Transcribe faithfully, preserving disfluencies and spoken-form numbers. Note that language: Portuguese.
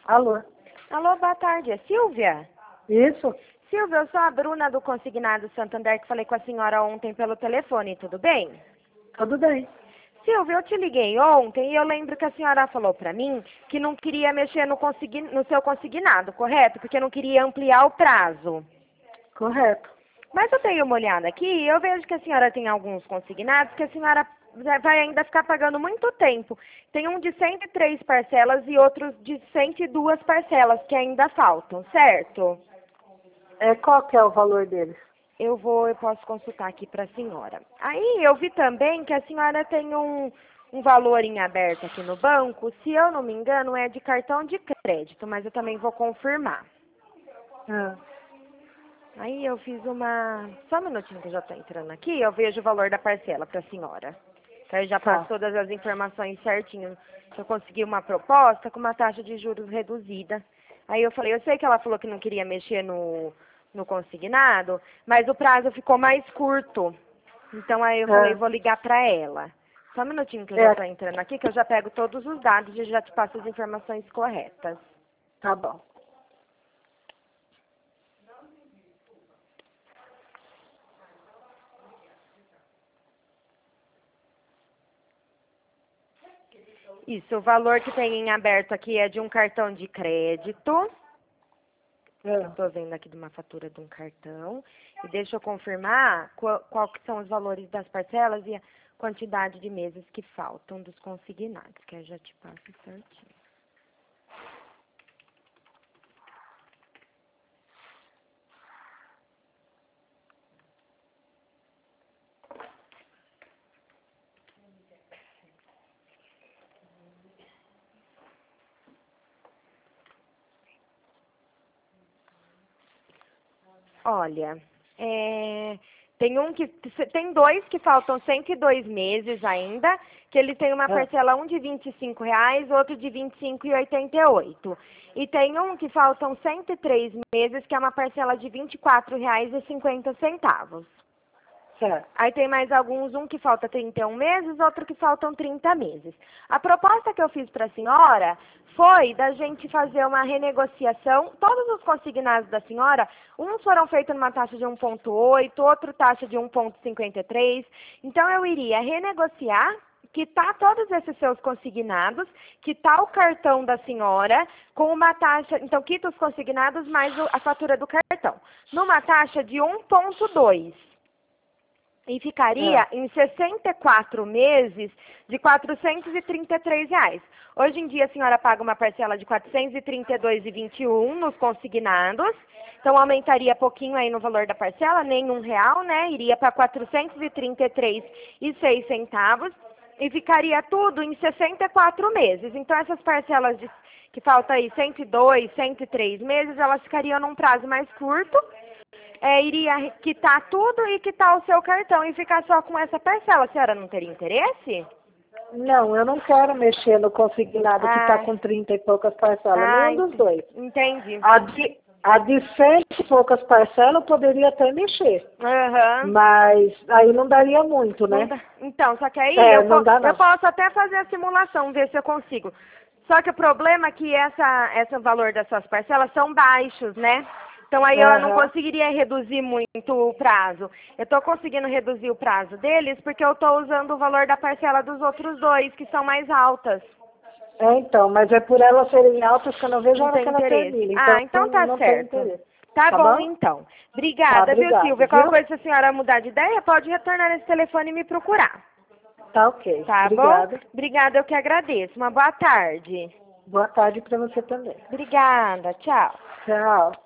Alô? Alô, boa tarde. É Silvia? Isso? Silvia, eu sou a Bruna do Consignado Santander, que falei com a senhora ontem pelo telefone, tudo bem? Tudo bem. Silvia, eu te liguei ontem e eu lembro que a senhora falou pra mim que não queria mexer no, consign... no seu consignado, correto? Porque não queria ampliar o prazo. Correto. Mas eu dei uma olhada aqui e eu vejo que a senhora tem alguns consignados que a senhora vai ainda ficar pagando muito tempo. Tem um de cento e três parcelas e outros de cento e duas parcelas que ainda faltam, certo? É, qual que é o valor deles? Eu vou, eu posso consultar aqui para a senhora. Aí eu vi também que a senhora tem um, um valor em aberto aqui no banco, se eu não me engano é de cartão de crédito, mas eu também vou confirmar. Ah, Aí eu fiz uma... Só um minutinho que eu já estou entrando aqui, eu vejo o valor da parcela para a senhora. Então eu já passo tá. todas as informações certinho. Eu consegui uma proposta com uma taxa de juros reduzida. Aí eu falei, eu sei que ela falou que não queria mexer no, no consignado, mas o prazo ficou mais curto. Então aí eu falei, É, vou ligar para ela. Só um minutinho que eu já é, estou entrando aqui, que eu já pego todos os dados e já te passo as informações corretas. tá bom. Isso, o valor que tem em aberto aqui é de um cartão de crédito. É. Estou vendo aqui de uma fatura de um cartão. E deixa eu confirmar qual, qual que são os valores das parcelas e a quantidade de meses que faltam dos consignados, que eu já te passo certinho. Olha, é, tem um que tem dois que faltam cento e dois meses ainda, que ele tem uma É. parcela um de vinte e cinco reais, outro de vinte e cinco reais e oitenta e oito. E tem um que faltam cento e três meses, que é uma parcela de vinte e quatro reais e cinquenta centavos. Certo. Aí tem mais alguns, um que falta trinta e um meses, outro que faltam trinta meses. A proposta que eu fiz para a senhora foi da gente fazer uma renegociação. Todos os consignados da senhora, uns foram feitos numa taxa de um ponto oito, outro taxa de um ponto cinquenta e três. Então eu iria renegociar, quitar todos esses seus consignados, quitar o cartão da senhora com uma taxa, então quita os consignados mais o- a fatura do cartão, numa taxa de um ponto dois. E ficaria É. em sessenta e quatro meses de quatrocentos e trinta e três reais. Hoje em dia a senhora paga uma parcela de quatrocentos e trinta e dois reais e vinte e um nos consignados. Então aumentaria pouquinho aí no valor da parcela, nem um real, né? Iria para quatrocentos e trinta e três reais e seis centavos. E ficaria tudo em sessenta e quatro meses. Então essas parcelas de, que falta aí cento e dois, cento e três meses, elas ficariam num prazo mais curto. É, iria quitar tudo e quitar o seu cartão e ficar só com essa parcela. A senhora não teria interesse? Não, eu não quero mexer no consignado que está Ah, com trinta e poucas parcelas, ah, nenhum dos ent- dois. entendi. A de, a de cento e poucas parcelas eu poderia até mexer, Aham. mas aí não daria muito, Não né? dá. Então, só que aí É, eu, não po- dá eu não. posso até fazer a simulação, ver se eu consigo. Só que o problema é que essa, esse valor das suas parcelas são baixos, né? Então aí eu não Aham. conseguiria reduzir muito o prazo. Eu estou conseguindo reduzir o prazo deles porque eu estou usando o valor da parcela dos outros dois, que são mais altas. É, então, mas é por elas serem altas que eu não vejo a Não hora tem que ela interesse. termina, Ah, então então tá não tem certo. interesse. Tá Tá bom, bom? então. Tá, Obrigada, viu, obrigado, Silvia? Qualquer viu? coisa, se a senhora mudar de ideia, pode retornar nesse telefone e me procurar. Tá ok. Tá bom? Obrigada. Obrigada, eu que agradeço. Uma boa tarde. Boa tarde para você também. Obrigada, tchau. Tchau.